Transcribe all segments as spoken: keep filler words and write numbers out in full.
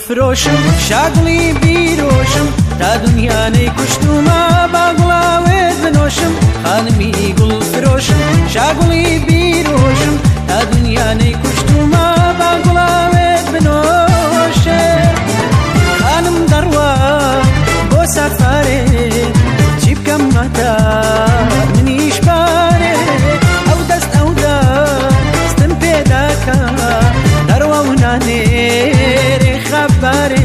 فرۆشم شاگڵی بیرۆشم تا دنیانەی کوشتومە باگڵاوێت بنۆشم خانمی گوڵ فرۆشم شاگڵی بیرۆشم تا دنیانەی کوشتومە باگڵاوێت بنۆشم خانم دەڕوا بۆ سەفارێ چی بکەم مەتا منیش پارێ ئەو دەست ئەو دەستم پێداکە دەڕوا و نانێرێ خەبارێ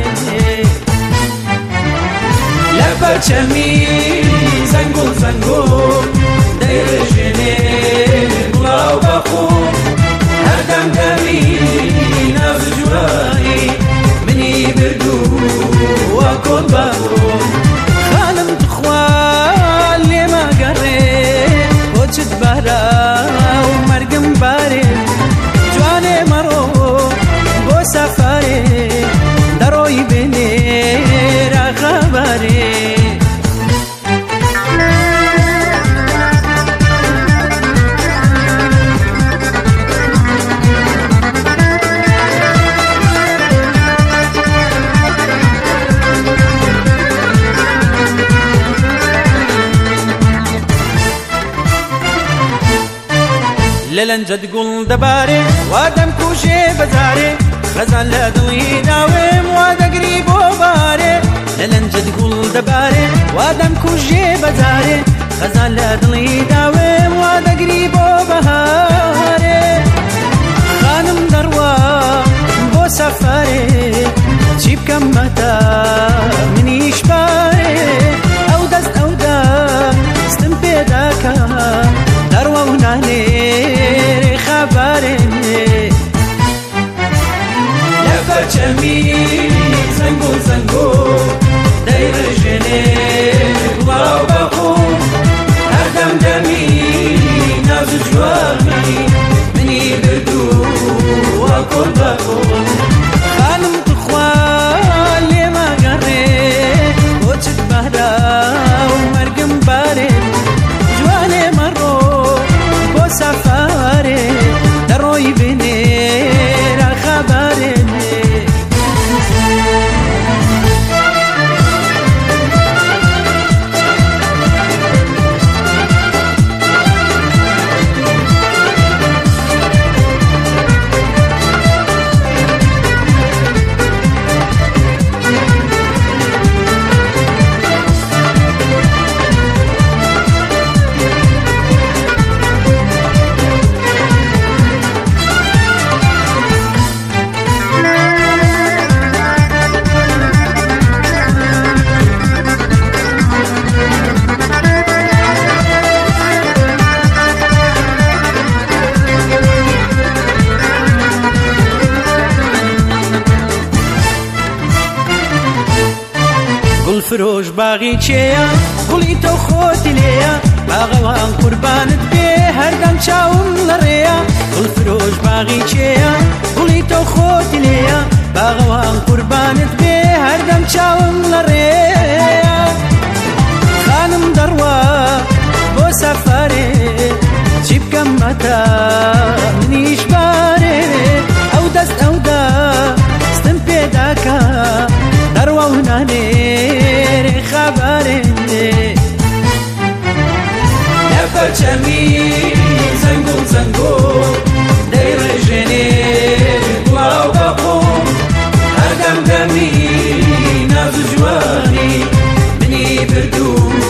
لە پەرچەمی زەنگۆ زەنگۆ دەیڕژێنێ گوڵاو بەخۆ هەردەم دەمی ناز جوانی منی بردووە کۆڵ بەخۆ خانم دخوا لێمە گەڕێ بۆچت بارا و مەرگم بارێ جوانێ مەڕۆ بۆ سەفارێ دەڕۆی بێنێرە خەبارێ لەلەنجە گوڵ دەبارێ وا دەمکوژێ بەجارێ خەزان لە دڵی داوێم وا دەگری بۆ بارێ لەلەنجە گوڵ دەبارێ وا دەمکوژێ بەجارێ خەزان لە دڵی داوێم وا دەگری بۆ بەهارێ خانم دەڕوا بۆ سەفارێ چی بکەم مەتا منیش پارێ ئەو دەست ئەو دەستم پێداکە دەڕوا و نانێرێ خەبارێ لە پەرچەمی زەنگۆ زەنگۆ دەیڕژێنێ گوڵاو بەخۆ هەردەم دەمی ناز و جوانی منی بردووە کۆڵ بەخۆ خانم دخوا لێمە گەڕێ بۆچت بەهرا و مەرگم بارێ جوانێ مەڕۆ بۆ سەفارێ دەڕۆی بێنێرە خەبارێ فرۆش باغی چێیە گوڵی تۆ خۆتی لێیە باغەوان قوربانت بێ هەردەم چاوم لە ڕێیە گوڵ فرۆش باغی چێیە گوڵی تۆ خۆتی لێیە باغەوان قوربانت بێ هەردەم چاوم لە ڕێیە خانم دەڕوا بۆ سەفارێ چی بکەم مەتا منیش بارێ ئەو دەست ئەو دەستم پێداکە دەڕوا و نانێرێ خەبارێ لە پەرچەمی زەنگۆ زەنگۆ دەیڕژێنێ گوڵاو بەخۆ هەردەم دەمی ناز و جوانی منی بردوو